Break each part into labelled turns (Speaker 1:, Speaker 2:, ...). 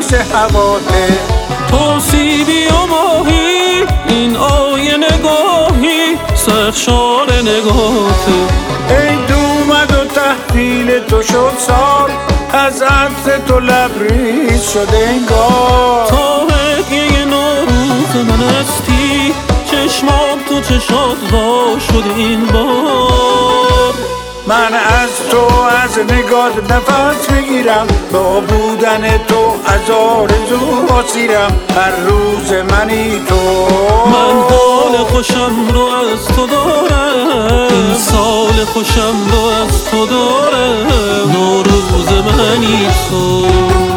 Speaker 1: پاییز هواته.
Speaker 2: تو سیبی و ماهی این آیه نگاهی سرشار نگاهته.
Speaker 1: عید اومد و تحویل تو شد سال، از عطر تو لبریز شده انگار.
Speaker 2: تا هدیه نوروز من هستی چشمام تو چشات وا شد این بار.
Speaker 1: من از تو از نگات نفس میگیرم، با بودن تو از آرزو اسیرم، هر روز منی تو.
Speaker 2: من حال خوشم رو از تو دارم، سال خوشم رو از تو دارم، نوروز منی تو.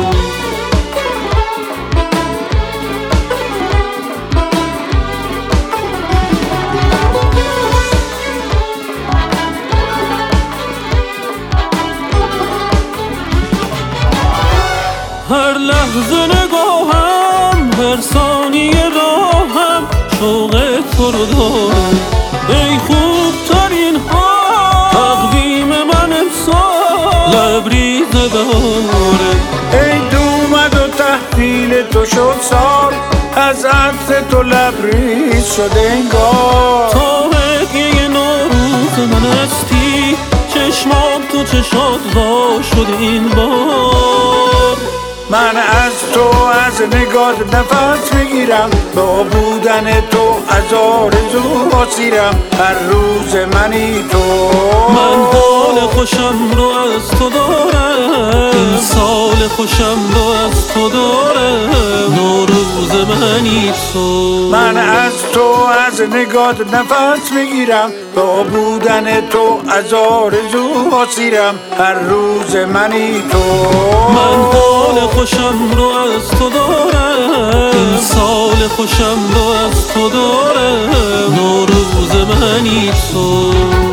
Speaker 2: هر لحظه نگاهم هر ثانیه راهم شوق تو رو دارم. ای خوبترین ها تقویم من امسال لبریز بهاره.
Speaker 1: عید اومد و تحویل تو شد سال، از عطر تو لبریز شده انگار.
Speaker 2: تا هدیه نوروز من هستی چشمام تو چشات وا شد این بار.
Speaker 1: من از تو از نگات نفس میگیرم، با بودن تو از آرزو اسیرم، هر روز منی تو.
Speaker 2: من حال خوشم رو از تو دارم، سال خوشم رو از تو دارم، نوروز منی تو.
Speaker 1: من از تو از نگات نفس میگیرم، با بودن تو از آرزو اسیرم، هر روز منی تو.
Speaker 2: من حال خوشم رو از تو دارم، سال خوشم رو از تو دارم، نوروز منی تو.